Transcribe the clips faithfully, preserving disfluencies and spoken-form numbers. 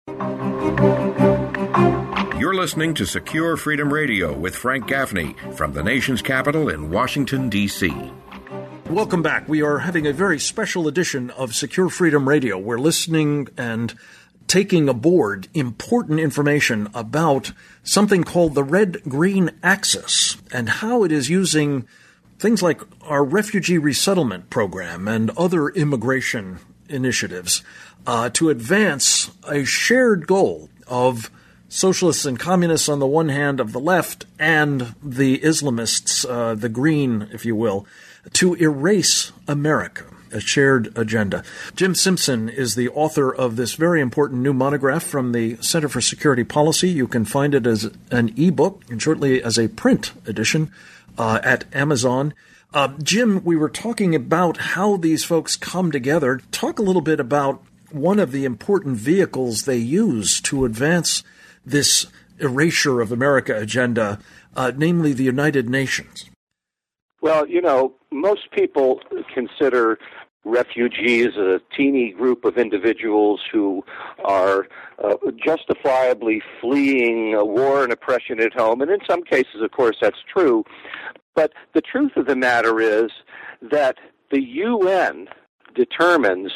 You're listening to Secure Freedom Radio with Frank Gaffney from the nation's capital in Washington, D C Welcome back. We are having a very special edition of Secure Freedom Radio. We're listening and taking aboard important information about something called the Red-Green Axis and how it is using things like our refugee resettlement program and other immigration initiatives uh, to advance a shared goal of socialists and communists on the one hand of the left and the Islamists, uh, the green, if you will, to erase America, a shared agenda. Jim Simpson is the author of this very important new monograph from the Center for Security Policy. You can find it as an ebook and shortly as a print edition uh, at Amazon. Uh, Jim, we were talking about how these folks come together. Talk a little bit about one of the important vehicles they use to advance this erasure of America agenda, uh, namely the United Nations. Well, you know, most people consider refugees a teeny group of individuals who are uh, justifiably fleeing a war and oppression at home. And in some cases, of course, that's true. But the truth of the matter is that the U N determines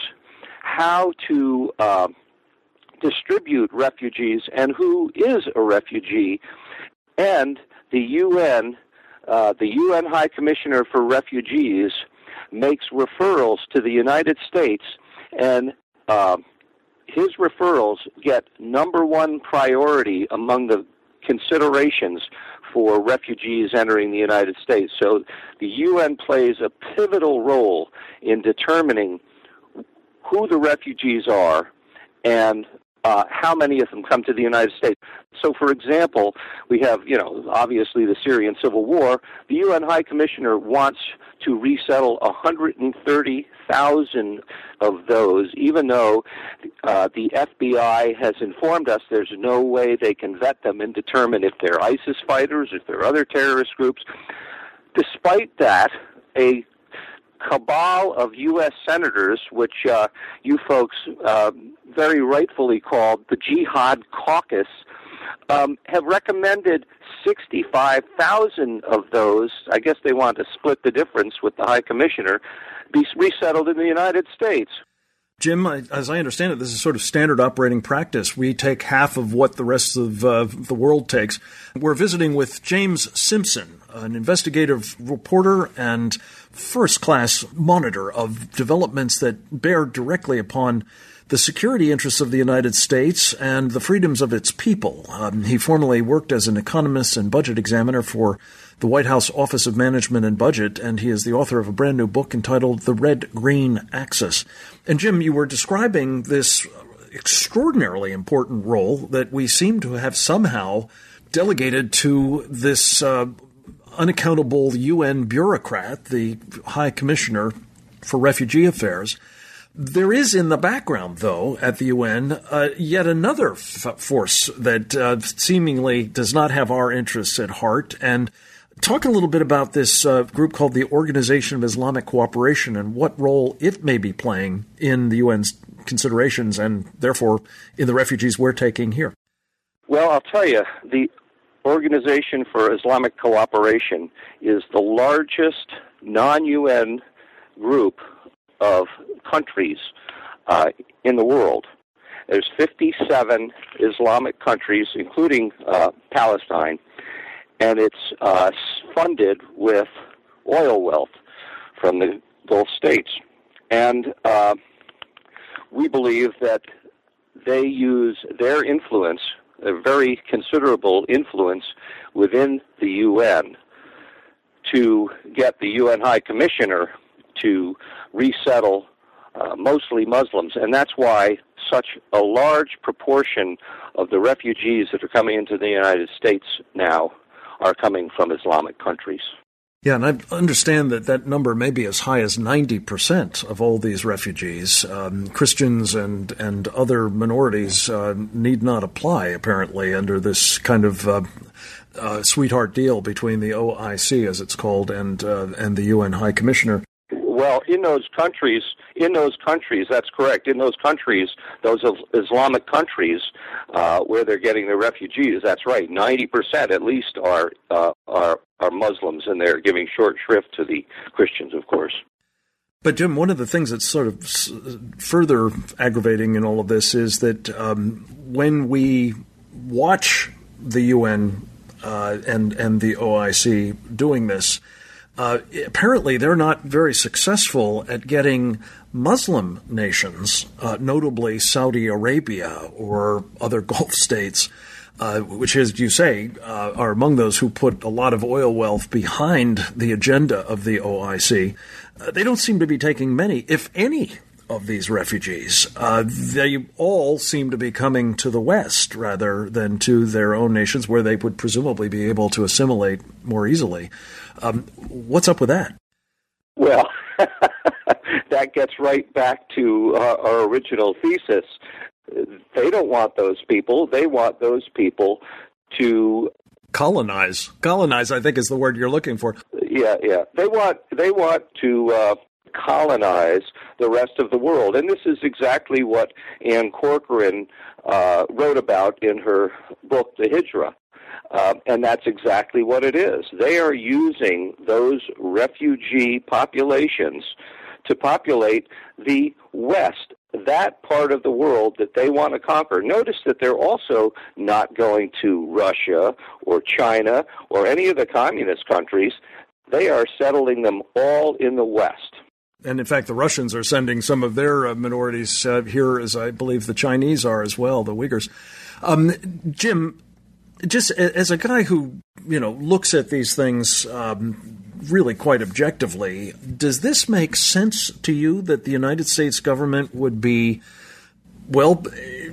how to uh, distribute refugees and who is a refugee. And the U N, uh, the U N High Commissioner for Refugees, makes referrals to the United States, and uh, his referrals get number one priority among the considerations for refugees entering the United States. So the U N plays a pivotal role in determining who the refugees are and uh, how many of them come to the United States. So, for example, we have, you know, obviously the Syrian civil war. The U N High Commissioner wants to resettle one hundred thirty thousand of those, even though uh, the F B I has informed us there's no way they can vet them and determine if they're ISIS fighters, if they're other terrorist groups. Despite that, a cabal of U S senators, which uh, you folks uh, very rightfully called the Jihad Caucus, um, have recommended sixty-five thousand of those. I guess they want to split the difference with the High Commissioner, be resettled in the United States. Jim, as I understand it, this is sort of standard operating practice. We take half of what the rest of uh, the world takes. We're visiting with James Simpson, an investigative reporter and first-class monitor of developments that bear directly upon the security interests of the United States and the freedoms of its people. Um, he formerly worked as an economist and budget examiner for the White House Office of Management and Budget, and he is the author of a brand new book entitled The Red-Green Axis. And Jim, you were describing this extraordinarily important role that we seem to have somehow delegated to this uh, unaccountable U N bureaucrat, the High Commissioner for Refugee Affairs. There is in the background, though, at the U N, uh, yet another f- force that uh, seemingly does not have our interests at heart. And talk a little bit about this uh, group called the Organization of Islamic Cooperation and what role it may be playing in the U N's considerations and, therefore, in the refugees we're taking here. Well, I'll tell you, the Organization for Islamic Cooperation is the largest non-U N group of countries uh, in the world. There's fifty-seven Islamic countries, including uh, Palestine, and it's uh, funded with oil wealth from the Gulf states. And uh, we believe that they use their influence, a very considerable influence within the U N, to get the U N High Commissioner to resettle uh, mostly Muslims. And that's why such a large proportion of the refugees that are coming into the United States now are coming from Islamic countries. Yeah, and I understand that that number may be as high as ninety percent of all these refugees. Um, Christians and, and other minorities uh, need not apply, apparently, under this kind of uh, uh, sweetheart deal between the O I C, as it's called, and uh, and the U N High Commissioner. Well, Well, in those countries, in those countries, that's correct. In those countries, those Islamic countries uh, where they're getting the refugees, that's right. Ninety percent at least are uh, are are Muslims, and they're giving short shrift to the Christians, of course. But, Jim, one of the things that's sort of further aggravating in all of this is that um, when we watch the U N uh, and, and the O I C doing this, uh, apparently they're not very successful at getting Muslim nations, uh, notably Saudi Arabia or other Gulf states, Uh, which, as you say, uh, are among those who put a lot of oil wealth behind the agenda of the O I C. Uh, they don't seem to be taking many, if any, of these refugees. Uh, they all seem to be coming to the West rather than to their own nations, where they would presumably be able to assimilate more easily. Um, what's up with that? Well, that gets right back to uh, our original thesis. They don't want those people. They want those people to colonize. Colonize, I think, is the word you're looking for. Yeah, yeah. They want they want to uh, colonize the rest of the world, and this is exactly what Anne Corcoran uh, wrote about in her book, The Hijra. Uh, and that's exactly what it is. They are using those refugee populations to populate the West, that part of the world that they want to conquer. Notice that they're also not going to Russia or China or any of the communist countries. They are settling them all in the West. And in fact, the Russians are sending some of their uh, minorities uh, here, as I believe the Chinese are as well, the Uyghurs. Um, Jim, just as a guy who, you know, looks at these things um, really quite objectively, does this make sense to you that the United States government would be, well,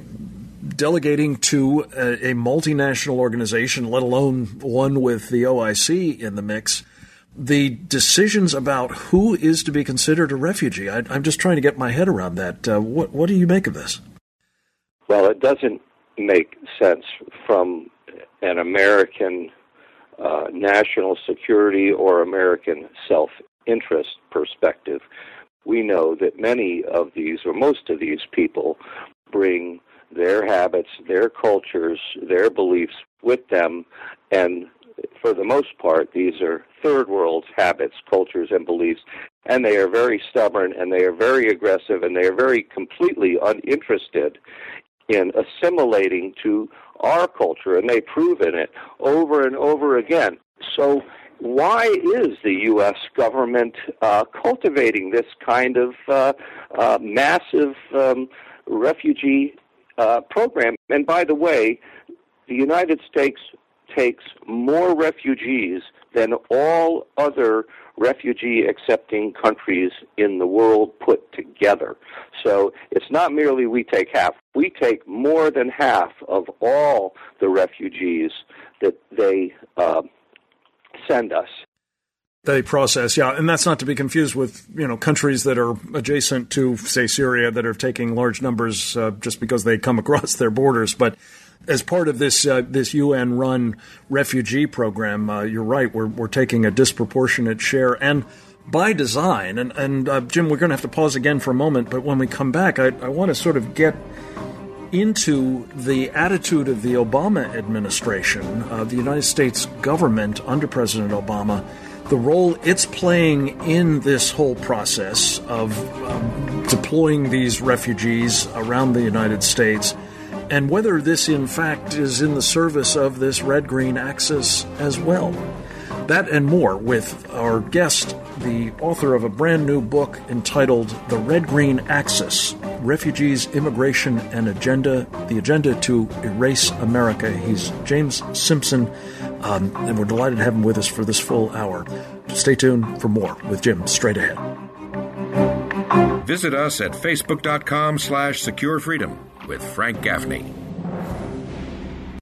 delegating to a, a multinational organization, let alone one with the O I C in the mix, the decisions about who is to be considered a refugee? I, I'm just trying to get my head around that. Uh, what, what do you make of this? Well, it doesn't make sense from an American uh, national security or American self-interest perspective. We know that many of these, or most of these people, bring their habits, their cultures, their beliefs with them, and for the most part, these are third world habits, cultures, and beliefs, and they are very stubborn, and they are very aggressive, and they are very completely uninterested in assimilating to our culture, and they've proven it over and over again. So why is the U S government uh, cultivating this kind of uh, uh, massive um, refugee uh, program? And by the way, the United States takes more refugees than all other refugee-accepting countries in the world put together. So it's not merely we take half. We take more than half of all the refugees that they uh, send us. They process, yeah, and that's not to be confused with, you know, countries that are adjacent to, say, Syria that are taking large numbers uh, just because they come across their borders. But as part of this uh, this U N-run refugee program, uh, you're right, we're we're taking a disproportionate share, and by design. And, and uh, Jim, we're going to have to pause again for a moment, but when we come back, I, I want to sort of get into the attitude of the Obama administration, uh, the United States government under President Obama, the role it's playing in this whole process of um, deploying these refugees around the United States, and whether this, in fact, is in the service of this red-green axis as well. That and more with our guest, the author of a brand new book entitled The Red-Green Axis, Refugees, Immigration, and Agenda, the Agenda to Erase America. He's James Simpson, um, and we're delighted to have him with us for this full hour. Stay tuned for more with Jim straight ahead. Visit us at facebook.com slash secure freedom with Frank Gaffney.